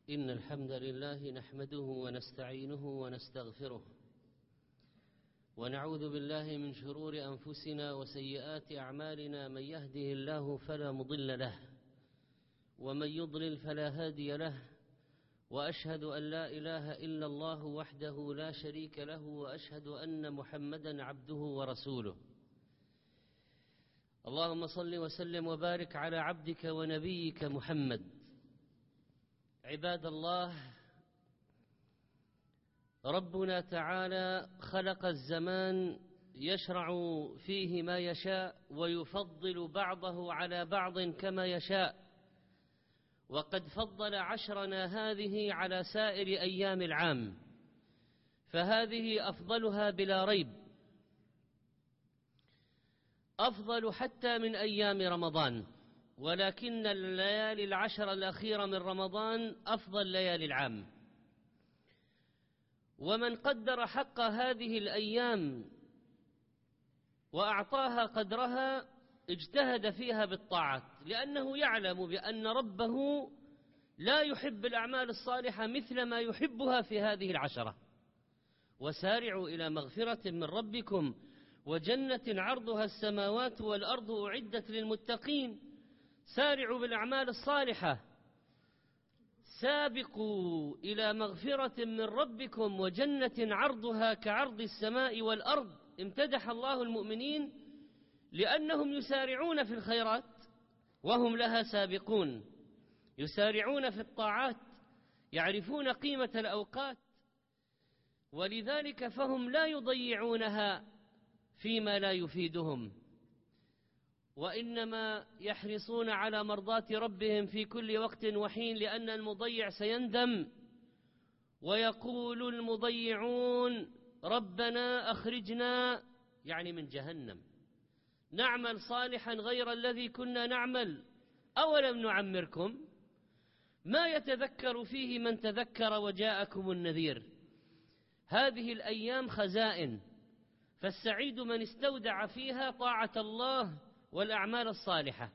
إن الحمد لله نحمده ونستعينه ونستغفره ونعوذ بالله من شرور أنفسنا وسيئات أعمالنا. من يهده الله فلا مضل له ومن يضلل فلا هادي له، وأشهد أن لا إله إلا الله وحده لا شريك له، وأشهد أن محمدا عبده ورسوله. اللهم صل وسلم وبارك على عبدك ونبيك محمد. عباد الله، ربنا تعالى خلق الزمان يشرع فيه ما يشاء ويفضل بعضه على بعض كما يشاء، وقد فضل عشرنا هذه على سائر أيام العام، فهذه أفضلها بلا ريب، أفضل حتى من أيام رمضان، ولكن الليالي العشر الأخيرة من رمضان أفضل ليالي العام. ومن قدر حق هذه الأيام وأعطاها قدرها اجتهد فيها بالطاعات، لأنه يعلم بأن ربه لا يحب الأعمال الصالحة مثل ما يحبها في هذه العشرة. وسارعوا إلى مغفرة من ربكم وجنة عرضها السماوات والأرض أعدت للمتقين. سارعوا بالأعمال الصالحة، سابقوا إلى مغفرة من ربكم وجنة عرضها كعرض السماء والأرض. امتدح الله المؤمنين لأنهم يسارعون في الخيرات وهم لها سابقون، يسارعون في الطاعات، يعرفون قيمة الأوقات، ولذلك فهم لا يضيعونها فيما لا يفيدهم، وإنما يحرصون على مرضاة ربهم في كل وقت وحين، لأن المضيع سيندم ويقول المضيعون ربنا أخرجنا، يعني من جهنم، نعمل صالحا غير الذي كنا نعمل، أولم نعمركم ما يتذكر فيه من تذكر وجاءكم النذير. هذه الأيام خزائن، فالسعيد من استودع فيها طاعة الله والأعمال الصالحة.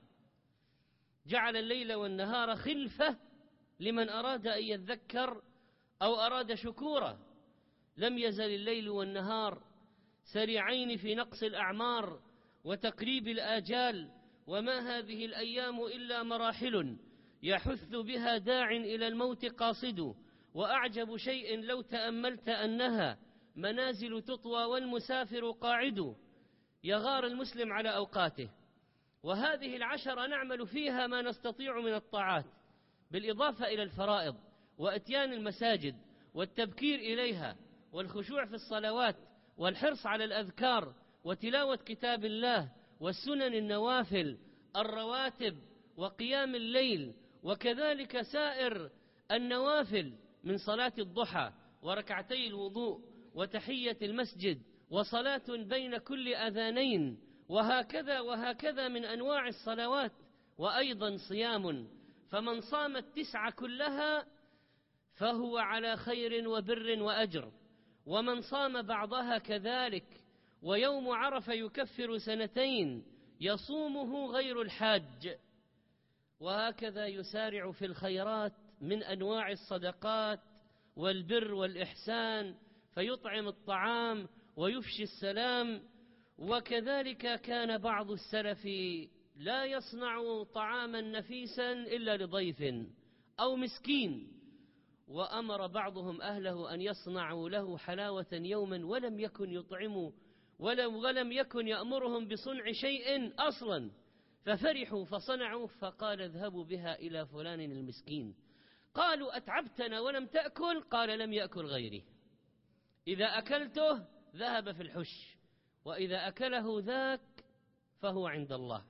جعل الليل والنهار خلفة لمن أراد أن يذكر أو أراد شكورا. لم يزل الليل والنهار سريعين في نقص الأعمار وتقريب الآجال، وما هذه الأيام إلا مراحل يحث بها داع إلى الموت قاصد. وأعجب شيء لو تأملت أنها منازل تطوى والمسافر قاعد. يغار المسلم على أوقاته، وهذه العشر نعمل فيها ما نستطيع من الطاعات، بالإضافة إلى الفرائض وأتيان المساجد والتبكير إليها والخشوع في الصلوات والحرص على الأذكار وتلاوة كتاب الله والسنن النوافل الرواتب وقيام الليل، وكذلك سائر النوافل من صلاة الضحى وركعتي الوضوء وتحية المسجد وصلاة بين كل أذانين، وهكذا من أنواع الصلوات. وأيضا صيام، فمن صام التسعة كلها فهو على خير وبر وأجر، ومن صام بعضها كذلك. ويوم عرفة يكفر سنتين يصومه غير الحاج. وهكذا يسارع في الخيرات من أنواع الصدقات والبر والإحسان، فيطعم الطعام ويفشي السلام. وكذلك كان بعض السلف لا يصنع طعاما نفيسا إلا لضيف أو مسكين، وأمر بعضهم أهله أن يصنعوا له حلاوة يوما ولم يكن يطعموا ولم يكن يأمرهم بصنع شيء أصلا، ففرحوا فصنعوا، فقال اذهبوا بها إلى فلان المسكين. قالوا أتعبتنا ولم تأكل؟ قال لم يأكل غيري، إذا أكلته ذهب في الحش، وإذا أكله ذاك فهو عند الله.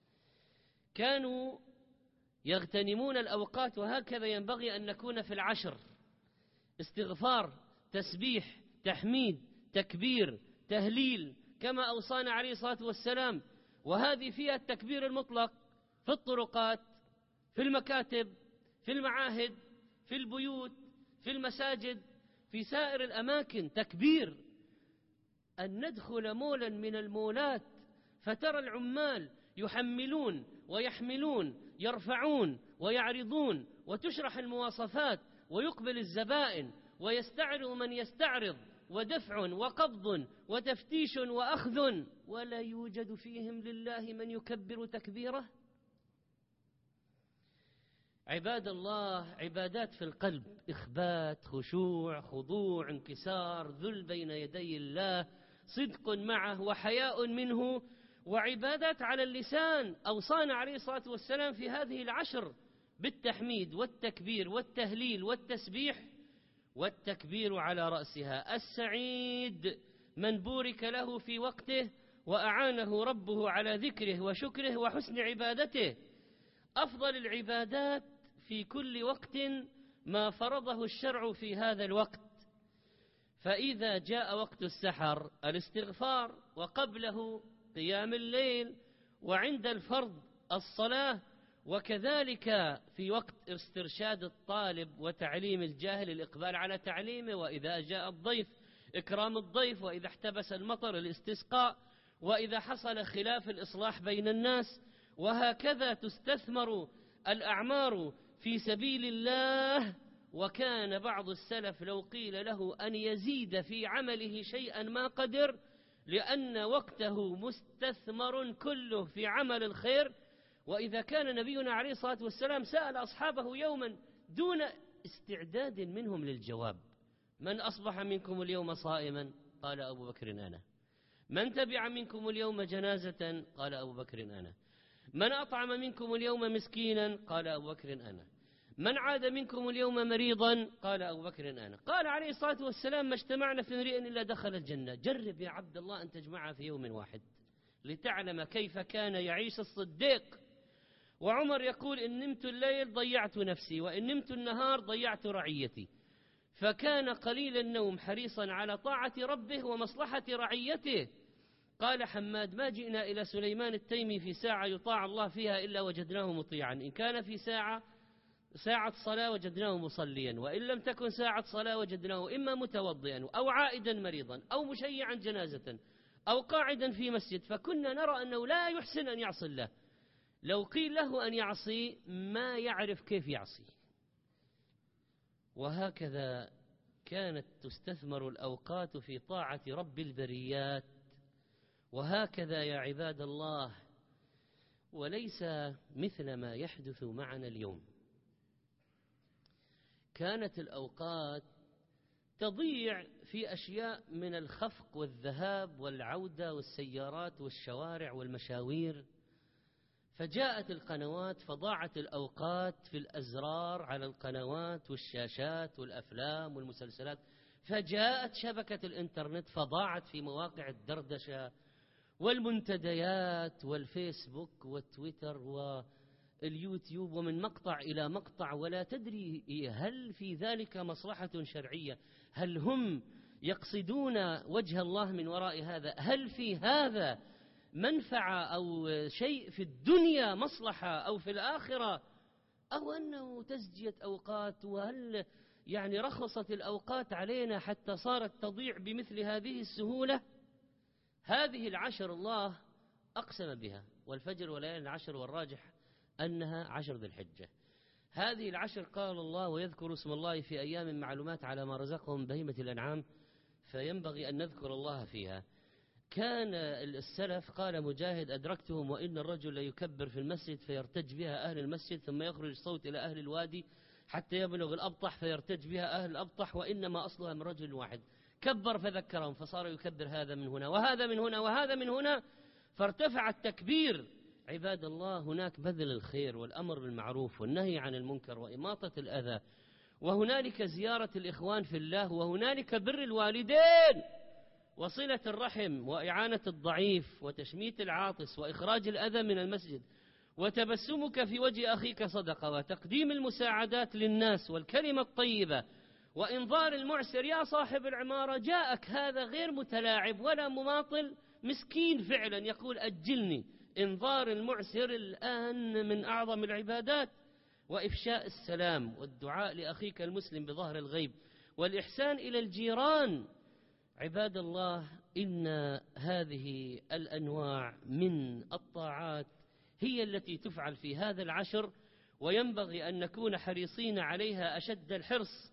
كانوا يغتنمون الأوقات، وهكذا ينبغي أن نكون في العشر: استغفار، تسبيح، تحميد، تكبير، تهليل، كما أوصانا عليه الصلاة والسلام. وهذه فيها التكبير المطلق في الطرقات، في المكاتب، في المعاهد، في البيوت، في المساجد، في سائر الأماكن تكبير. أن ندخل مولا من المولات فترى العمال يحملون ويحملون، يرفعون ويعرضون، وتشرح المواصفات ويقبل الزبائن ويستعرض من يستعرض، ودفع وقبض وتفتيش وأخذ، ولا يوجد فيهم لله من يكبر تكبيره. عباد الله، عبادات في القلب، إخبات، خشوع، خضوع، انكسار، ذل بين يدي الله، صدق معه وحياء منه، وعبادات على اللسان. أوصانا عليه الصلاة والسلام في هذه العشر بالتحميد والتكبير والتهليل والتسبيح، والتكبير على رأسها. السعيد من بورك له في وقته وأعانه ربه على ذكره وشكره وحسن عبادته. أفضل العبادات في كل وقت ما فرضه الشرع في هذا الوقت. فإذا جاء وقت السحر الاستغفار، وقبله قيام الليل، وعند الفرض الصلاة، وكذلك في وقت استرشاد الطالب وتعليم الجاهل الإقبال على تعليمه، وإذا جاء الضيف إكرام الضيف، وإذا احتبس المطر الاستسقاء، وإذا حصل خلاف الإصلاح بين الناس. وهكذا تستثمر الأعمار في سبيل الله. وكان بعض السلف لو قيل له أن يزيد في عمله شيئا ما قدر، لأن وقته مستثمر كله في عمل الخير. وإذا كان نبينا عليه الصلاة والسلام سأل أصحابه يوما دون استعداد منهم للجواب: من أصبح منكم اليوم صائما؟ قال أبو بكر أنا. من تبع منكم اليوم جنازة؟ قال أبو بكر أنا. من أطعم منكم اليوم مسكينا؟ قال أبو بكر أنا. من عاد منكم اليوم مريضا؟ قال أبو بكر أنا. قال عليه الصلاة والسلام: ما اجتمعنا في امرئ إلا دخل الجنة. جرب يا عبد الله أن تجمعها في يوم واحد لتعلم كيف كان يعيش الصديق. وعمر يقول: إن نمت الليل ضيعت نفسي، وإن نمت النهار ضيعت رعيتي. فكان قليل النوم حريصا على طاعة ربه ومصلحة رعيته. قال حماد: ما جئنا إلى سليمان التيمي في ساعة يطاع الله فيها إلا وجدناه مطيعا، إن كان في ساعة صلاة وجدناه مصليا، وإن لم تكن ساعة صلاة وجدناه إما متوضئا أو عائدا مريضا أو مشيعا جنازة أو قاعدا في مسجد. فكنا نرى أنه لا يحسن أن يعصي الله. لو قيل له أن يعصي ما يعرف كيف يعصي. وهكذا كانت تستثمر الأوقات في طاعة رب البريات. وهكذا يا عباد الله، وليس مثل ما يحدث معنا اليوم. كانت الأوقات تضيع في أشياء من الخفق والذهاب والعودة والسيارات والشوارع والمشاوير، فجاءت القنوات فضاعت الأوقات في الأزرار على القنوات والشاشات والأفلام والمسلسلات. فجاءت شبكة الإنترنت فضاعت في مواقع الدردشة والمنتديات والفيسبوك والتويتر واليوتيوب، ومن مقطع إلى مقطع، ولا تدري هل في ذلك مصلحة شرعية؟ هل هم يقصدون وجه الله من وراء هذا؟ هل في هذا منفعة أو شيء في الدنيا مصلحة أو في الآخرة، أو أنه تزجية أوقات؟ وهل رخصت الأوقات علينا حتى صارت تضيع بمثل هذه السهولة؟ هذه العشر الله أقسم بها، والفجر وليالي العشر، والراجح أنها عشر ذي الحجة. هذه العشر قال الله: ويذكر اسم الله في أيام معلومات على ما رزقهم بهيمة الأنعام، فينبغي أن نذكر الله فيها. كان السلف، قال مجاهد: أدركتهم وإن الرجل يكبر في المسجد فيرتج بها أهل المسجد، ثم يخرج الصوت إلى أهل الوادي حتى يبلغ الأبطح فيرتج بها أهل الأبطح، وإنما أصلها من رجل واحد كبر فذكرهم، فصار يكبر هذا من هنا وهذا من هنا وهذا من هنا، فارتفع التكبير. عباد الله، هناك بذل الخير والأمر بالمعروف والنهي عن المنكر وإماطة الأذى، وهنالك زيارة الإخوان في الله، وهنالك بر الوالدين وصلة الرحم وإعانة الضعيف وتشميت العاطس وإخراج الأذى من المسجد، وتبسمك في وجه أخيك صدقة، وتقديم المساعدات للناس والكلمة الطيبة، وإنظار المعسر. يا صاحب العمارة، جاءك هذا غير متلاعب ولا مماطل، مسكين فعلا، يقول: أجلني. إنظار المعسر الآن من أعظم العبادات. وإفشاء السلام والدعاء لأخيك المسلم بظهر الغيب، والإحسان إلى الجيران. عباد الله، إن هذه الأنواع من الطاعات هي التي تفعل في هذا العشر، وينبغي أن نكون حريصين عليها أشد الحرص.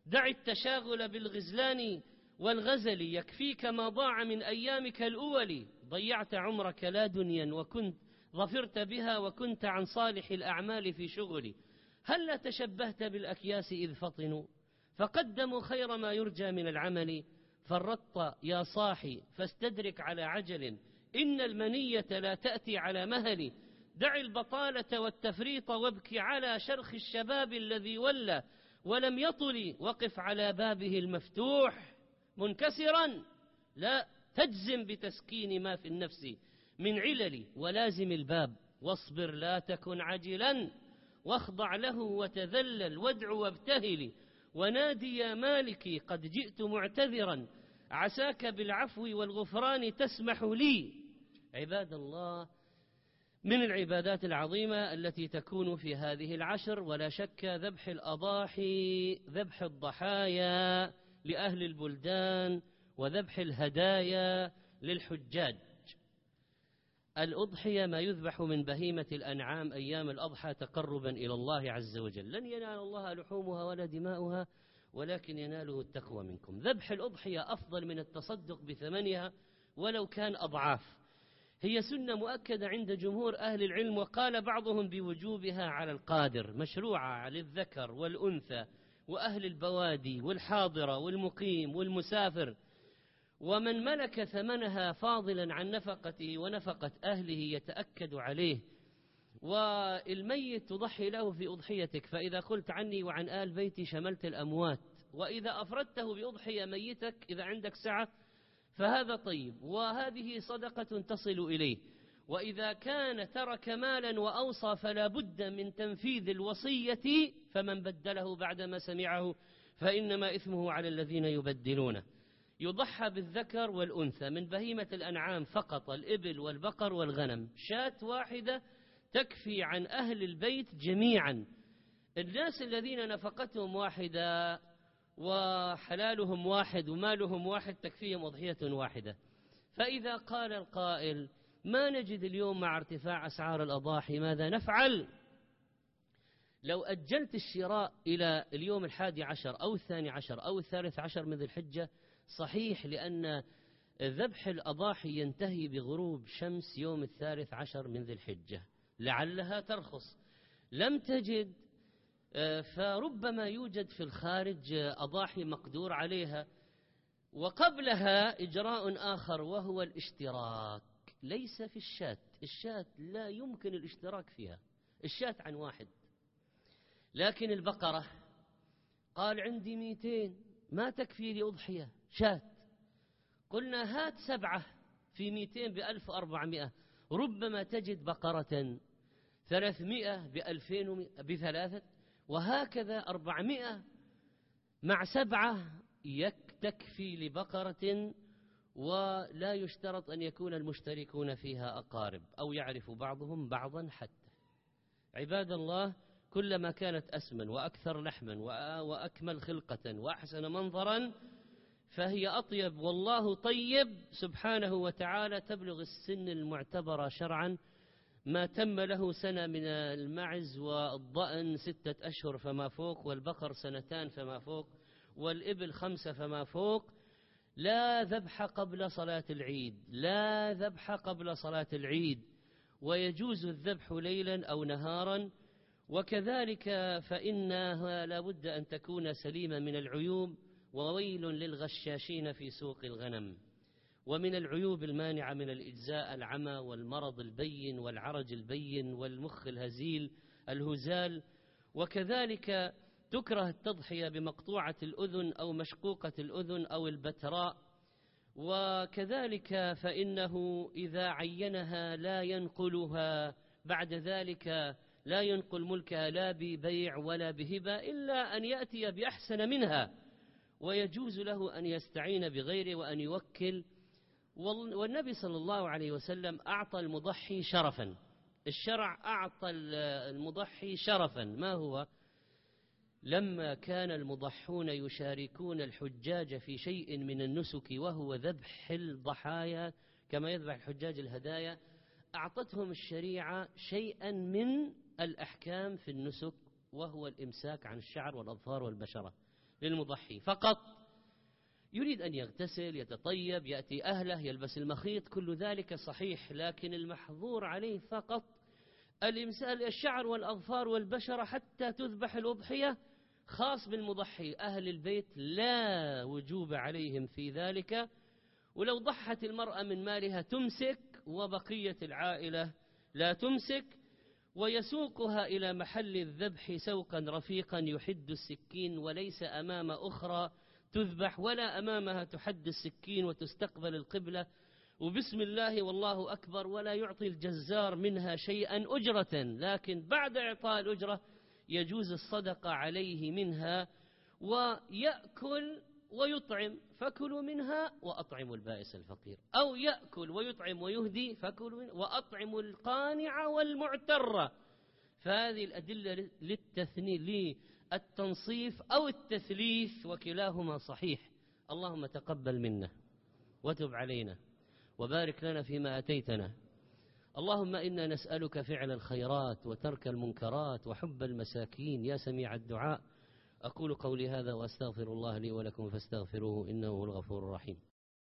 دع التشاغل بالغزلان والغزل، يكفيك ما ضاع من أيامك الأول. ضيعت عمرك لا دنيا وكنت ظفرت بها، وكنت عن صالح الأعمال في شغل. هل تشبهت بالأكياس إذ فطنوا فقدموا خير ما يرجى من العمل؟ فرطت يا صاحي فاستدرك على عجل، إن المنية لا تأتي على مهل. دع البطالة والتفريط وابكي على شرخ الشباب الذي ولى ولم يطل، وقف على بابه المفتوح منكسرا، لا تجزم بتسكين ما في النفس من علل، ولازم الباب واصبر لا تكن عجلا، واخضع له وتذلل وادع وابتهل، ونادي يا مالكي قد جئت معتذرا، عساك بالعفو والغفران تسمح لي. عباد الله، من العبادات العظيمة التي تكون في هذه العشر ولا شك ذبح الأضاحي، ذبح الضحايا لأهل البلدان، وذبح الهدايا للحجاج. الأضحية ما يذبح من بهيمة الأنعام أيام الأضحى تقربا إلى الله عز وجل، لن ينال الله لحومها ولا دماؤها ولكن يناله التقوى منكم. ذبح الأضحية أفضل من التصدق بثمنها ولو كان أضعاف. هي سنة مؤكدة عند جمهور أهل العلم، وقال بعضهم بوجوبها على القادر، مشروعة للذكر والأنثى وأهل البوادي والحاضرة والمقيم والمسافر، ومن ملك ثمنها فاضلا عن نفقته ونفقة أهله يتأكد عليه. والميت تضحي له في أضحيتك، فإذا قلت عني وعن آل بيتي شملت الأموات، وإذا أفردته بأضحية ميتك إذا عندك سعة فهذا طيب، وهذه صدقة تصل إليه. وإذا كان ترك مالا وأوصى فلا بد من تنفيذ الوصية، فمن بدله بعدما سمعه فإنما إثمه على الذين يبدلونه. يضحى بالذكر والأنثى من بهيمة الأنعام فقط، الإبل والبقر والغنم، شاة واحدة تكفي عن أهل البيت جميعا. الناس الذين نفقتهم واحدة وحلالهم واحد ومالهم واحد تكفيهم أضحية واحدة. فإذا قال القائل ما نجد اليوم مع ارتفاع أسعار الأضاحي ماذا نفعل؟ لو أجلت الشراء إلى اليوم 11 أو 12 أو 13 من ذي الحجة صحيح، لأن ذبح الأضاحي ينتهي بغروب شمس يوم 13 من ذي الحجة، لعلها ترخص. لم تجد فربما يوجد في الخارج أضاحي مقدور عليها. وقبلها إجراء آخر وهو الاشتراك، ليس في الشاة. الشاة لا يمكن الاشتراك فيها، الشاة عن واحد. لكن البقرة قال عندي 200 ما تكفي لي أضحية شاة، قلنا هات 7 في 200 ب1400، ربما تجد بقرة 300 ب2100 ب3، وهكذا 400 مع 7 تكفي لبقرة. ولا يشترط أن يكون المشتركون فيها أقارب أو يعرف بعضهم بعضا. حتى عباد الله، كلما كانت أسمن وأكثر لحما وأكمل خلقة وأحسن منظرا فهي أطيب، والله طيب سبحانه وتعالى. تبلغ السن المعتبرة شرعا ما تم له سنة من المعز والضأن 6 أشهر فما فوق، والبقر 2 فما فوق، والإبل 5 فما فوق. لا ذبح قبل صلاة العيد، لا ذبح قبل صلاة العيد، ويجوز الذبح ليلا أو نهارا. وكذلك فإنها لا بد أن تكون سليمة من العيوب، وويل للغشاشين في سوق الغنم. ومن العيوب المانعة من الإجزاء العمى والمرض البين والعرج البين والمخ الهزيل الهزال. وكذلك تكره التضحية بمقطوعة الأذن أو مشقوقة الأذن أو البتراء. وكذلك فإنه إذا عينها لا ينقلها بعد ذلك، لا ينقل ملكها لا ببيع ولا بهبة إلا أن يأتي بأحسن منها، ويجوز له أن يستعين بغيره وأن يوكل. والنبي صلى الله عليه وسلم أعطى المضحي شرفا، الشرع أعطى المضحي شرفا. ما هو؟ لما كان المضحون يشاركون الحجاج في شيء من النسك وهو ذبح الضحايا كما يذبح الحجاج الهدايا، أعطتهم الشريعة شيئا من الأحكام في النسك، وهو الإمساك عن الشعر والأظفار والبشرة، للمضحي فقط. يريد أن يغتسل، يتطيب، يأتي أهله، يلبس المخيط، كل ذلك صحيح، لكن المحظور عليه فقط الإمسال الشعر والأظفار والبشرة حتى تذبح الأضحية، خاص بالمضحي. أهل البيت لا وجوب عليهم في ذلك، ولو ضحت المرأة من مالها تمسك، وبقية العائلة لا تمسك، ويسوقها إلى محل الذبح سوقا رفيقا يحد السكين، وليس أمام أخرى تذبح ولا أمامها تحد السكين وتستقبل القبلة وبسم الله والله أكبر، ولا يعطي الجزار منها شيئا أجرة، لكن بعد إعطاء الأجرة يجوز الصدقة عليه منها، ويأكل ويطعم، فكلوا منها وأطعموا البائس الفقير، أو يأكل ويطعم ويهدي فكلوا منها وأطعموا القانع والمعترة. فهذه الأدلة للتنصيف أو التثليث، وكلاهما صحيح. اللهم تقبل منا وتب علينا وبارك لنا فيما أتيتنا. اللهم إنا نسألك فعل الخيرات وترك المنكرات وحب المساكين يا سميع الدعاء. أقول قولي هذا وأستغفر الله لي ولكم فاستغفروه إنه هو الغفور الرحيم.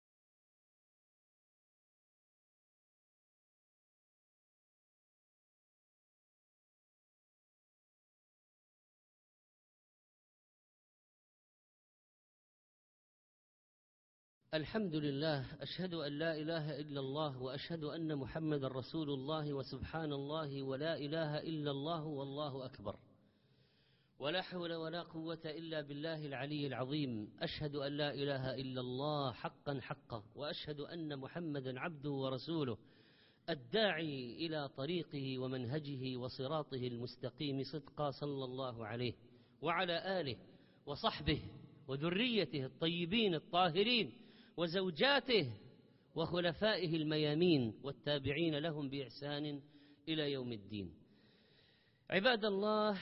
الحمد لله، أشهد أن لا إله إلا الله وأشهد أن محمد رسول الله، وسبحان الله ولا إله إلا الله والله أكبر، ولا حول ولا قوة إلا بالله العلي العظيم. أشهد أن لا إله إلا الله حقا حقا، وأشهد أن محمدا عبده ورسوله الداعي إلى طريقه ومنهجه وصراطه المستقيم صدقا، صلى الله عليه وعلى آله وصحبه وذريته الطيبين الطاهرين وزوجاته وخلفائه الميامين والتابعين لهم بإحسان إلى يوم الدين. عباد الله،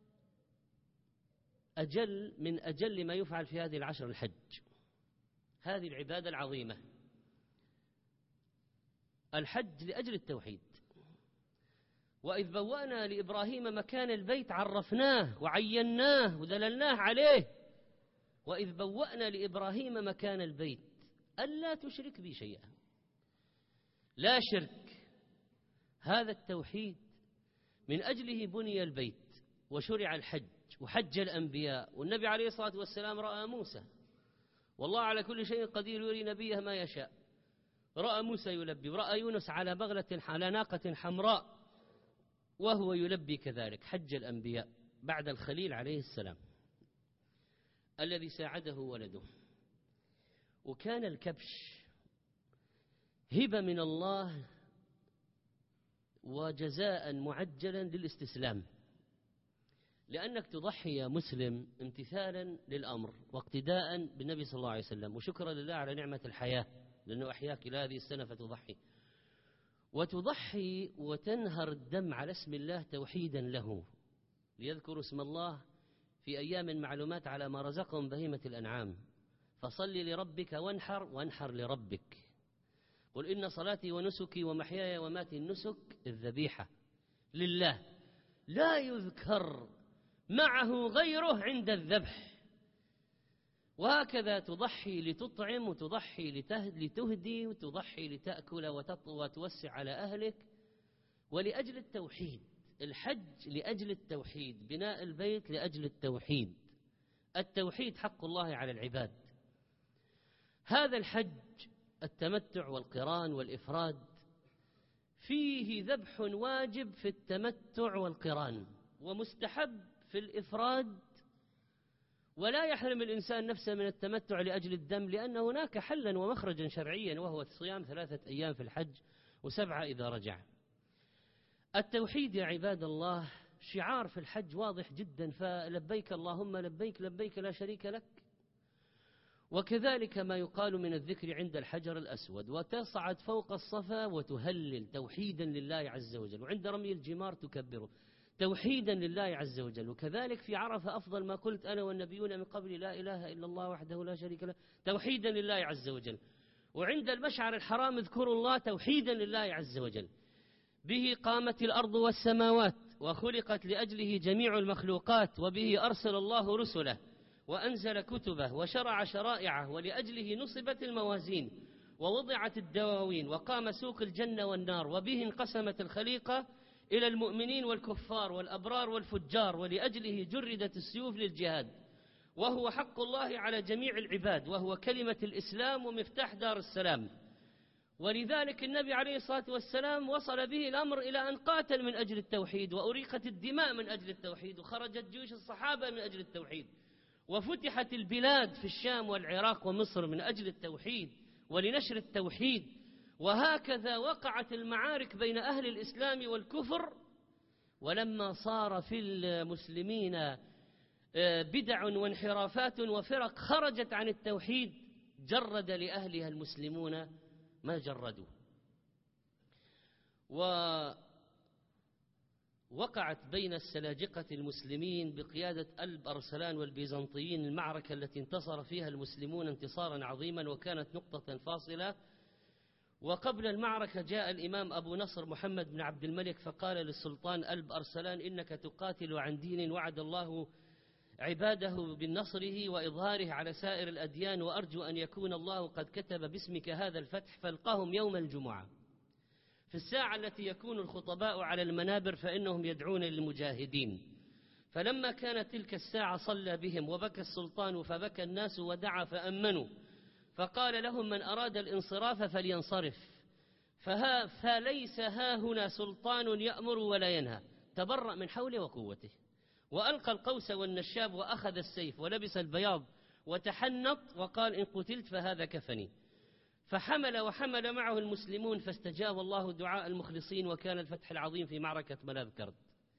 من أجل ما يفعل في هذه العشر الحج، هذه العبادة العظيمة، الحج لأجل التوحيد. وإذ بوأنا لإبراهيم مكان البيت عرفناه وعيناه ودللناه عليه. وإذ بوأنا لإبراهيم مكان البيت ألا تشرك بي شيئا، لا شرك، هذا التوحيد من أجله بني البيت وشرع الحج وحج الأنبياء. والنبي عليه الصلاة والسلام رأى موسى، والله على كل شيء قدير يري نبيه ما يشاء. رأى موسى يلبي، ورأى يونس على على ناقة حمراء وهو يلبي كذلك. حج الأنبياء بعد الخليل عليه السلام الذي ساعده ولده. وكان الكبش هبة من الله وجزاء معجلا للاستسلام، لأنك تضحي يا مسلم امتثالا للأمر واقتداء بالنبي صلى الله عليه وسلم، وشكرا لله على نعمة الحياة لأنه أحياك إلى هذه السنة فتضحي. وتضحي وتنهر الدم على اسم الله توحيدا له، ليذكروا اسم الله في أيام معلومات على ما رزقهم بهيمة الأنعام. فصل لربك وانحر لربك. قل إن صلاتي ونسكي ومحياي وماتي، النسك الذبيحة لله، لا يذكر معه غيره عند الذبح. وهكذا تضحي لتطعم، وتضحي لتهدي، وتضحي لتأكل وتوسع على أهلك، ولأجل التوحيد. الحج لأجل التوحيد، بناء البيت لأجل التوحيد. التوحيد حق الله على العباد. هذا الحج التمتع والقران والإفراد فيه ذبح واجب في التمتع والقران، ومستحب في الإفراد، ولا يحرم الإنسان نفسه من التمتع لأجل الدم، لأن هناك حلا ومخرجا شرعيا، وهو صيام 3 أيام في الحج و7 إذا رجع. التوحيد يا عباد الله شعار في الحج واضح جدا، فلبيك اللهم لبيك لبيك لا شريك لك. وكذلك ما يقال من الذكر عند الحجر الأسود، وتصعد فوق الصفا وتهلل توحيدا لله عز وجل، وعند رمي الجمار تكبره توحيدا لله عز وجل. وكذلك في عرفة أفضل ما قلت أنا والنبيون من قبل لا إله إلا الله وحده لا شريك له توحيدا لله عز وجل. وعند المشعر الحرام اذكروا الله توحيدا لله عز وجل. به قامت الأرض والسماوات وخلقت لأجله جميع المخلوقات، وبه أرسل الله رسله، وأنزل كتبه وشرع شرائعه، ولأجله نصبت الموازين ووضعت الدواوين وقام سوق الجنة والنار، وبه انقسمت الخليقة إلى المؤمنين والكفار والأبرار والفجار، ولأجله جردت السيوف للجهاد، وهو حق الله على جميع العباد، وهو كلمة الإسلام ومفتاح دار السلام. ولذلك النبي عليه الصلاة والسلام وصل به الأمر إلى أن قاتل من أجل التوحيد، وأريقت الدماء من أجل التوحيد، وخرجت جيوش الصحابة من أجل التوحيد، وفتحت البلاد في الشام والعراق ومصر من أجل التوحيد ولنشر التوحيد. وهكذا وقعت المعارك بين أهل الإسلام والكفر. ولما صار في المسلمين بدع وانحرافات وفرق خرجت عن التوحيد، جرد لأهلها المسلمون ما جردوا. ووقعت بين السلاجقة المسلمين بقيادة ألب أرسلان والبيزنطيين المعركة التي انتصر فيها المسلمون انتصارا عظيما، وكانت نقطة فاصلة. وقبل المعركة جاء الإمام أبو نصر محمد بن عبد الملك فقال للسلطان ألب أرسلان: إنك تقاتل عن دين وعد الله عباده بنصره وإظهاره على سائر الأديان، وأرجو أن يكون الله قد كتب باسمك هذا الفتح، فالقهم يوم الجمعة في الساعة التي يكون الخطباء على المنابر فإنهم يدعون للمجاهدين. فلما كانت تلك الساعة صلى بهم، وبكى السلطان فبكى الناس ودعا فأمنوا، فقال لهم: من أراد الانصراف فلينصرف، فليس ها هنا سلطان يأمر ولا ينهى. تبرأ من حوله وقوته، وألقى القوس والنشاب وأخذ السيف ولبس البياض وتحنط وقال: إن قتلت فهذا كفني. وحمل معه المسلمون، فاستجاب الله دعاء المخلصين، وكان الفتح العظيم في معركة ملاذ كرد.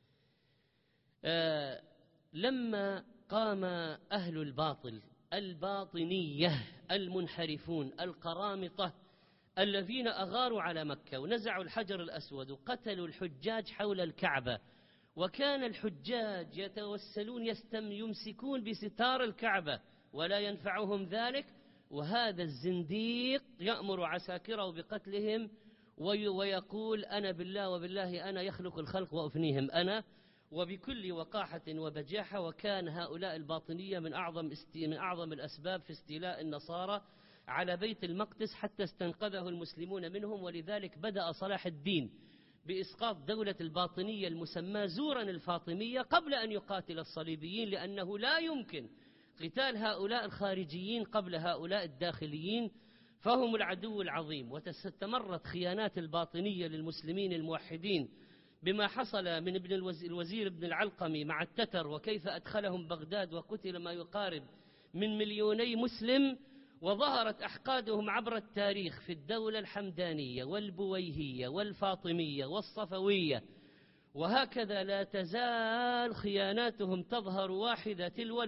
لما قام أهل الباطل الباطنية المنحرفون القرامطة الذين أغاروا على مكة ونزعوا الحجر الأسود وقتلوا الحجاج حول الكعبة، وكان الحجاج يتوسلون يمسكون بستار الكعبة ولا ينفعهم ذلك، وهذا الزنديق يأمر عساكره بقتلهم ويقول: أنا بالله وبالله أنا يخلق الخلق وأفنيهم أنا، وبكل وقاحة وبجاحة. وكان هؤلاء الباطنية من أعظم الأسباب في استيلاء النصارى على بيت المقدس حتى استنقذه المسلمون منهم. ولذلك بدأ صلاح الدين بإسقاط دولة الباطنية المسمى زورا الفاطمية قبل أن يقاتل الصليبيين، لأنه لا يمكن قتال هؤلاء الخارجيين قبل هؤلاء الداخليين، فهم العدو العظيم. وتستمرت خيانات الباطنية للمسلمين الموحدين بما حصل من ابن الوزير ابن العلقمي مع التتر، وكيف أدخلهم بغداد وقتل ما يقارب من 2,000,000 مسلم، وظهرت أحقادهم عبر التاريخ في الدولة الحمدانية والبويهية والفاطمية والصفوية. وهكذا لا تزال خياناتهم تظهر واحدة تلو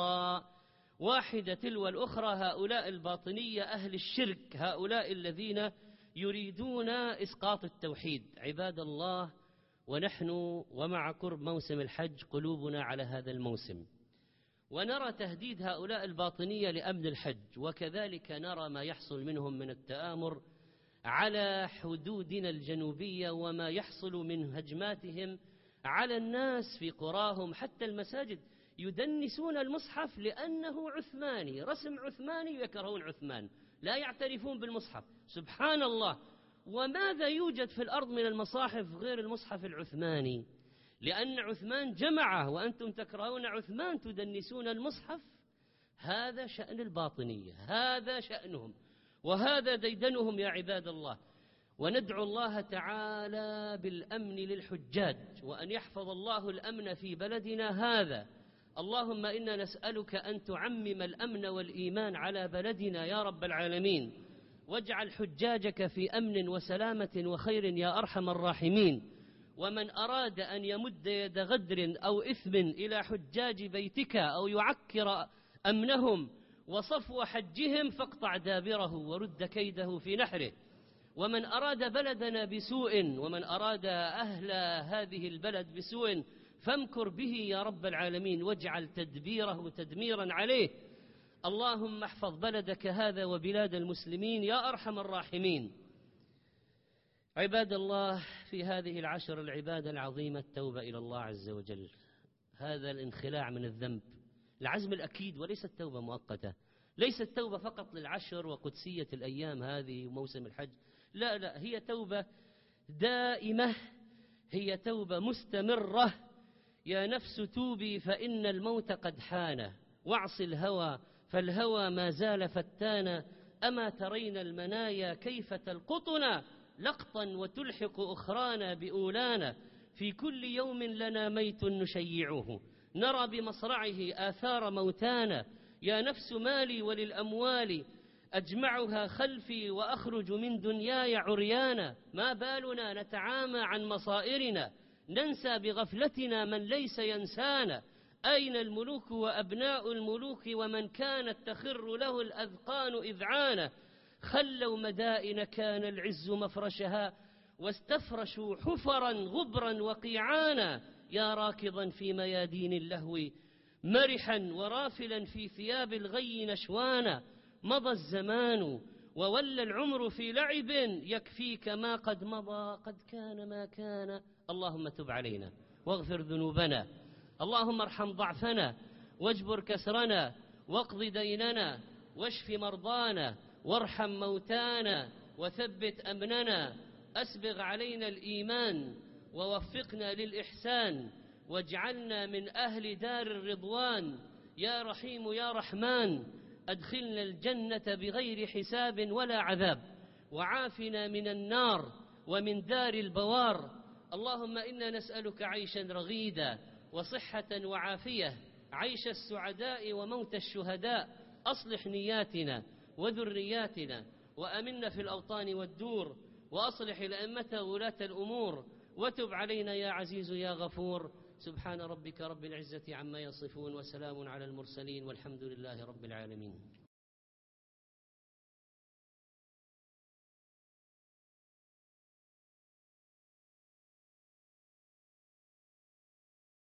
الأخرى. هؤلاء الباطنية أهل الشرك، هؤلاء الذين يريدون إسقاط التوحيد. عباد الله، ونحن ومع قرب موسم الحج قلوبنا على هذا الموسم، ونرى تهديد هؤلاء الباطنية لأمن الحج، وكذلك نرى ما يحصل منهم من التآمر على حدودنا الجنوبية، وما يحصل من هجماتهم على الناس في قراهم. حتى المساجد يدنسون المصحف لأنه عثماني، رسم عثماني، يكرهون عثمان، لا يعترفون بالمصحف. سبحان الله. وماذا يوجد في الأرض من المصاحف غير المصحف العثماني؟ لأن عثمان جمعه وأنتم تكرهون عثمان، تدنسون المصحف. هذا شأن الباطنية، هذا شأنهم، وهذا ديدنهم يا عباد الله. وندعو الله تعالى بالأمن للحجاج، وأن يحفظ الله الأمن في بلدنا هذا. اللهم إنا نسألك أن تعمم الأمن والإيمان على بلدنا يا رب العالمين، واجعل حجاجك في أمن وسلامة وخير يا أرحم الراحمين. ومن أراد أن يمد يد غدر أو إثم إلى حجاج بيتك أو يعكر أمنهم وصفو حجهم فاقطع دابره ورد كيده في نحره. ومن أراد بلدنا بسوء ومن أراد أهل هذه البلد بسوء فامكر به يا رب العالمين، واجعل تدبيره تدميرا عليه. اللهم احفظ بلدك هذا وبلاد المسلمين يا أرحم الراحمين. عباد الله، في هذه العشر العبادة العظيمة التوبة إلى الله عز وجل، هذا الانخلاع من الذنب، العزم الأكيد، وليست توبة مؤقتة، ليست توبة فقط للعشر وقدسية الأيام هذه وموسم الحج، لا لا، هي توبة دائمة، هي توبة مستمرة. يا نفس توبي فإن الموت قد حان، واعص الهوى فالهوى ما زال فتانا، أما ترين المنايا كيف تلقطنا لقطا وتلحق أخرانا بأولانا، في كل يوم لنا ميت نشيعه نرى بمصرعه آثار موتانا، يا نفس مالي وللأموال أجمعها خلفي وأخرج من دنياي عريانا، ما بالنا نتعامى عن مصائرنا ننسى بغفلتنا من ليس ينسانا، أين الملوك وأبناء الملوك ومن كانت تخر له الأذقان إذعانا، خلوا مدائن كان العز مفرشها واستفرشوا حفرا غبرا وقيعانا، يا راكضا في ميادين اللهو مرحا ورافلا في ثياب الغي نشوانا، مضى الزمان وولى العمر في لعب يكفيك ما قد مضى قد كان ما كان، اللهم تب علينا واغفر ذنوبنا، اللهم ارحم ضعفنا واجبر كسرنا واقض ديننا واشف مرضانا وارحم موتانا وثبت أمننا، أسبغ علينا الإيمان ووفقنا للإحسان واجعلنا من أهل دار الرضوان، يا رحيم يا رحمن أدخلنا الجنة بغير حساب ولا عذاب، وعافنا من النار ومن دار البوار، اللهم إنا نسألك عيشا رغيدا وصحة وعافية، عيش السعداء وموت الشهداء، أصلح نياتنا وذرياتنا وأمنا في الأوطان والدور، وأصلح الأئمة وولاة الأمور، وتب علينا يا عزيز يا غفور، سبحان ربك رب العزة عما يصفون وسلام على المرسلين والحمد لله رب العالمين.